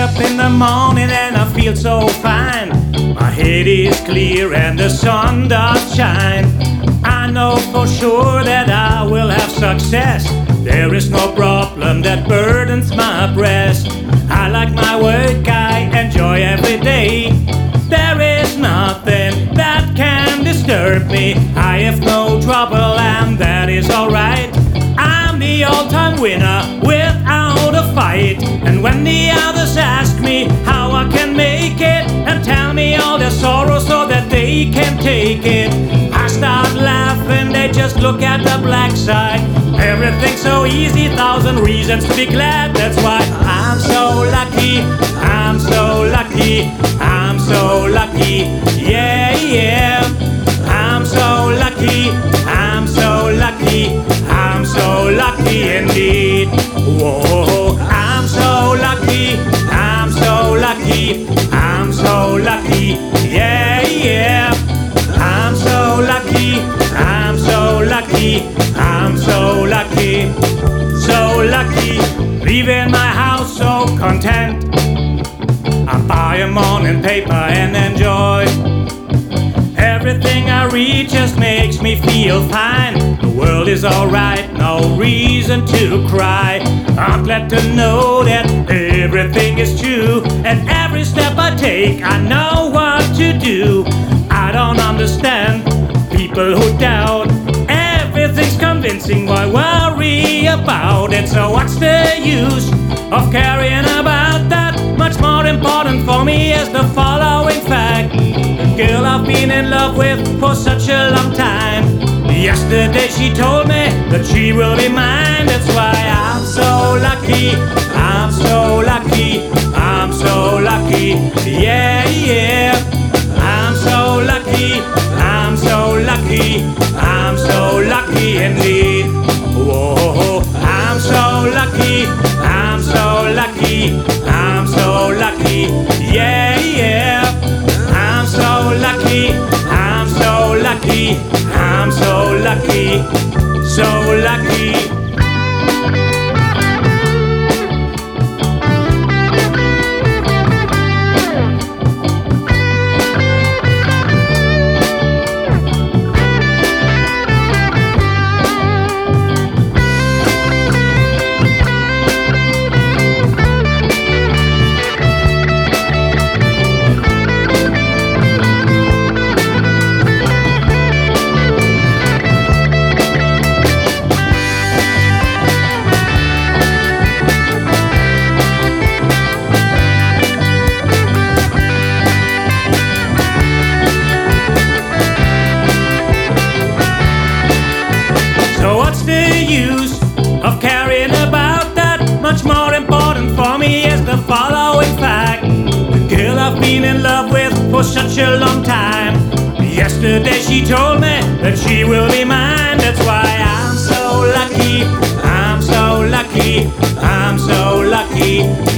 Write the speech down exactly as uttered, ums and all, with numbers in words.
up in the morning and I feel so fine. My head is clear and the sun does shine. I know for sure that I will have success. There is no problem that burdens my breast. I like my work, I enjoy every day. There is nothing that can disturb me. I have no trouble and that is alright. I'm the all-time winner without a fight. And when the others ask me how I can make it and tell me all their sorrow so that they can take it, I start laughing, they just look at the black side. Everything's so easy, thousand reasons to be glad. That's why I'm so lucky, I'm so lucky, I'm so lucky, yeah, yeah. I'm so lucky, I'm so lucky, I'm so lucky indeed. Whoa, I'm so lucky, I'm so lucky, I'm so lucky, yeah, yeah. I'm so lucky, I'm so lucky, I'm so lucky, so lucky. Leaving my house so content. I buy a morning paper and enjoy. Everything I read just makes me feel fine. The world is alright, no reason to cry. I'm glad to know that everything is true. And every step I take, I know what to do. I don't understand people who doubt. Everything's convincing, why worry about it? So what's the use of carrying about that? Much more important for me is the following fact. The girl I've been in love with for such a long time. Yesterday she told me that she will be mine. That's why I'm so lucky, I'm so lucky, I'm so lucky, yeah, yeah. I'm so lucky, I'm so lucky, I'm so lucky indeed. Whoa, I'm so lucky, I'm so lucky, I'm so lucky, yeah, yeah. I'm so lucky, I'm so lucky, I'm so lucky, so lucky. So what's the use of carrying about that? Much more important for me is the following fact. The girl I've been in love with for such a long time. Yesterday she told me that she will be mine. That's why I'm so lucky, I'm so lucky, I'm so lucky,